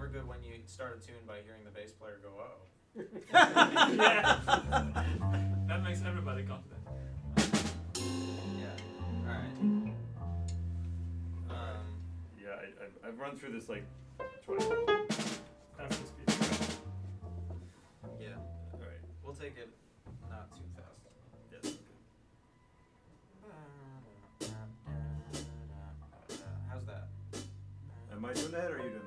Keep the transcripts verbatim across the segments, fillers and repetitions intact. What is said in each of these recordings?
good when you start a tune by hearing the bass player go, oh. Yeah. That makes everybody confident. Yeah. Alright. Um, Yeah, I, I've, I've run through this like twice. That's the speed. yeah. Alright. We'll take it not too fast. Yes, okay. How's that? Am I doing that or are you doing that?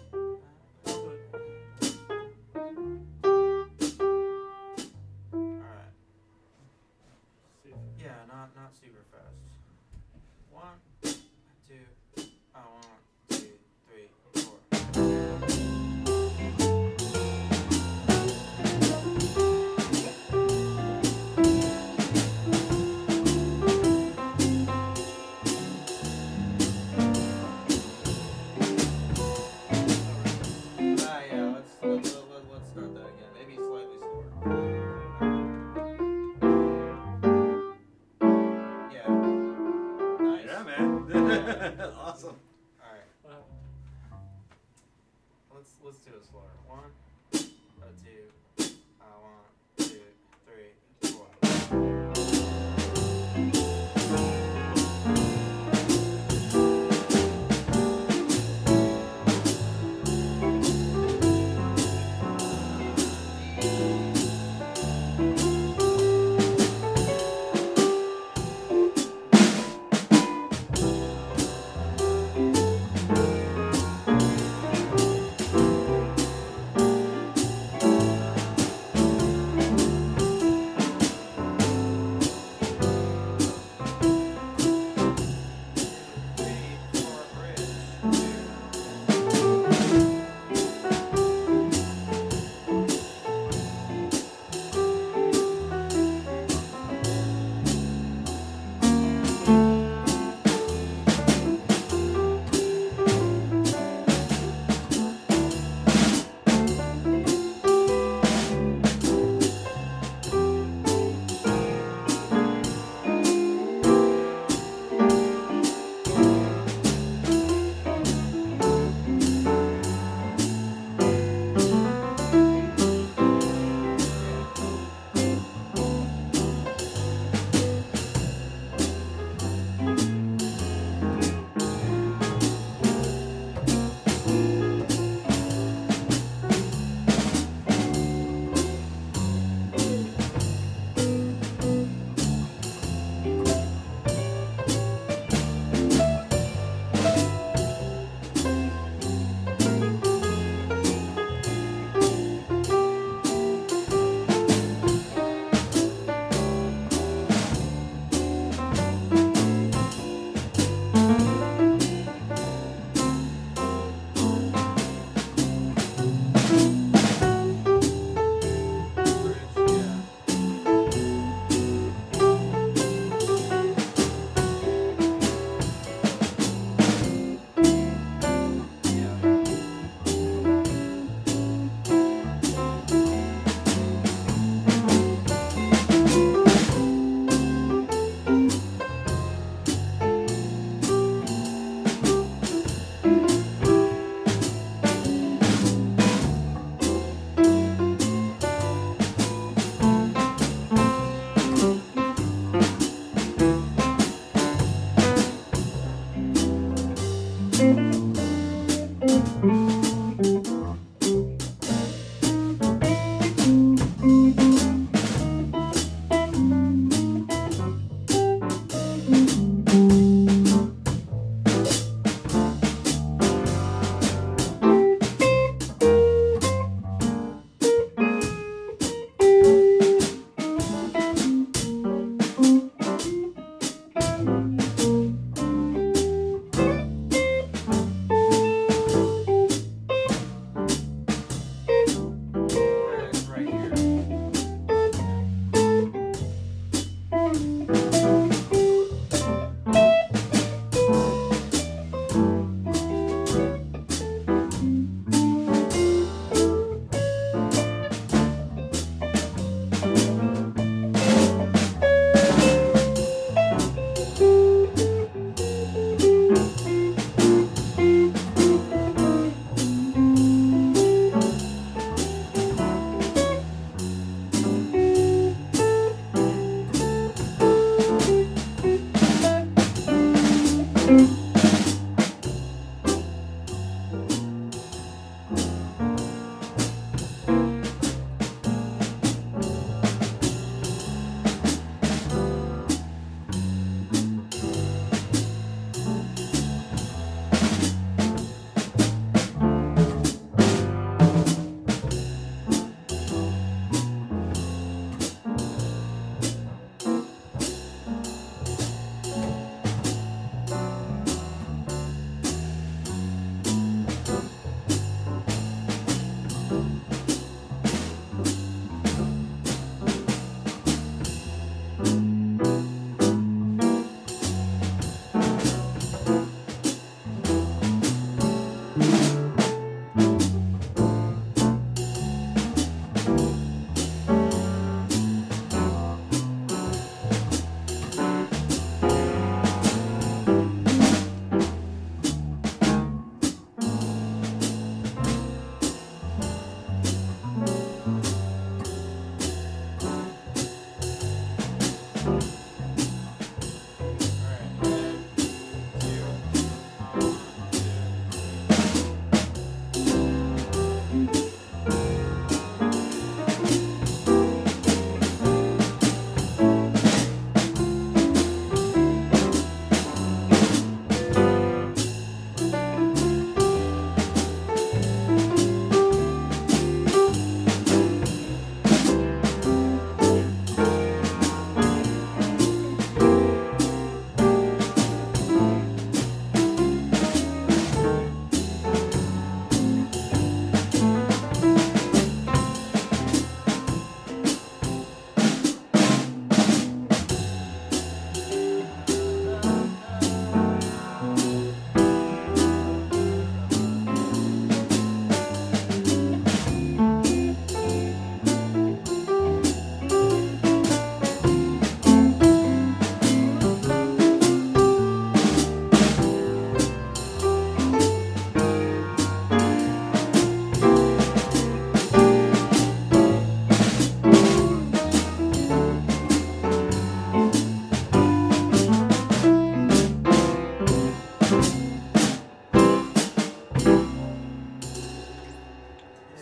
Alright. See if Yeah, not not super fast. One, two, uh, one, two, three, four. Ah, yeah, let's let, let, let, let's start that again. Maybe slightly slower. Yeah. Nice. Yeah, man. Awesome. All right. Wow. Let's let's do it slower. One, a two, uh, one, two, three, four.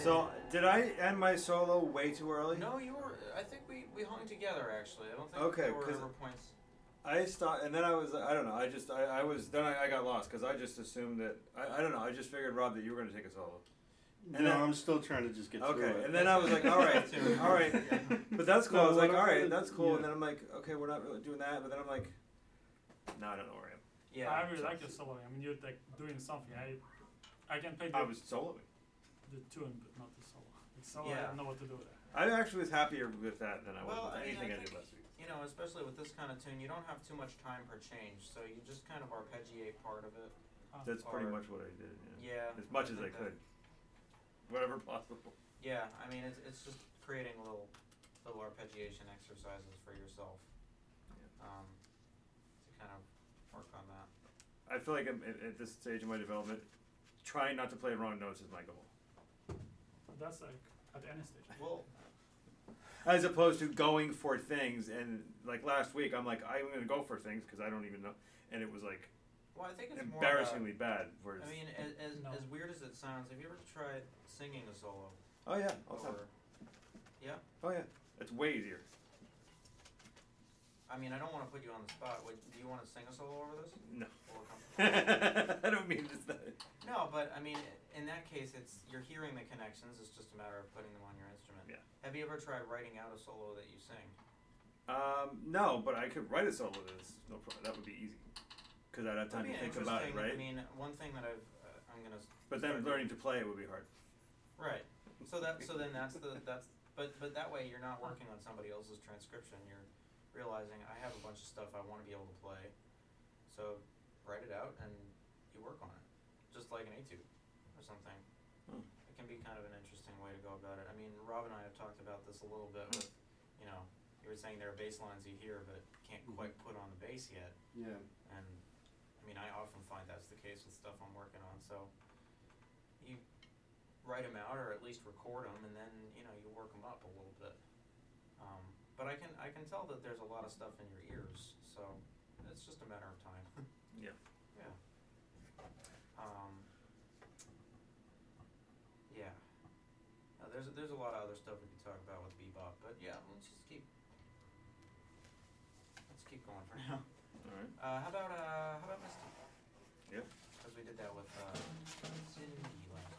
So did I end my solo way too early? No, you were. I think we, we hung together actually. I don't think Okay, there were 'cause ever points. I stopped, and then I was, I don't know, I just, I, I was, then I, I got lost, because I just assumed that, I, I don't know, I just figured, Rob, that you were going to take a solo. No, And then- I'm still trying to just get through Okay, it. and then I was like, all right, Too. all right, but that's cool, No, I was like, what all I'm right, gonna- that's cool, yeah. and then I'm like, okay, we're not really doing that, but then I'm like, no, I don't know where I am. Yeah. I really like your soloing. I mean, you're like doing something. I, I can play the, I was soloing. the tune, but not the solo. The solo, Yeah. I don't know what to do with it. I actually was happier with that than I was Well, with I mean, anything I I, did think- last week. You know, especially with this kind of tune, you don't have too much time per change, so you just kind of arpeggiate part of it. Uh, That's pretty Or- much what I did, yeah. Yeah. As much as I think that- could. Whatever possible. Yeah, I mean, it's it's just creating little little arpeggiation exercises for yourself. Um, to kind of work on that. I feel like I'm, at, at this stage of my development, trying not to play wrong notes is my goal. but that's like at any stage. Well, As opposed to going for things, and like last week, I'm like, I'm gonna go for things because I don't even know, and it was like well, I think it's more. embarrassingly bad. Whereas, About, I mean, as as, No. as weird as it sounds, have you ever tried singing a solo? oh yeah, all the time. Or, yeah. Oh yeah, it's way easier. I mean, I don't want to put you on the spot. Would, do you want to sing a solo over this? No, Or come- I don't mean this. That. No, but I mean, in that case, it's you're hearing the connections. It's just a matter of putting them on your instrument. Yeah. Have you ever tried writing out a solo that you sing? Um, no, but I could write a solo. This no problem. That would be easy because I'd have time That'd to be think about it, interesting- right? I mean, one thing that I've uh, I'm gonna. s- But then start learning to play it would be hard. Right. So that so then that's the that's but but that way you're not working on somebody else's transcription. You're realizing I have a bunch of stuff I want to be able to play. So write it out and you work on it, just like an etude or something. Hmm. It can be kind of an interesting way to go about it. I mean, Rob and I have talked about this a little bit with, you know, you were saying there are bass lines you hear but can't Mhm. quite put on the bass yet. Yeah. And I mean, I often find that's the case with stuff I'm working on. So you write them out, or at least record them, and then you know you work them up a little bit. Um, but I can I can tell that there's a lot of stuff in your ears, so it's just a matter of time. Yeah. Yeah. Um, yeah. Uh, there's a, there's a lot of other stuff we could talk about with bebop, but yeah, let's just keep let's keep going for now. All right. Uh, how about uh, how about Misty? Yeah. Because we did that with uh, Cindy last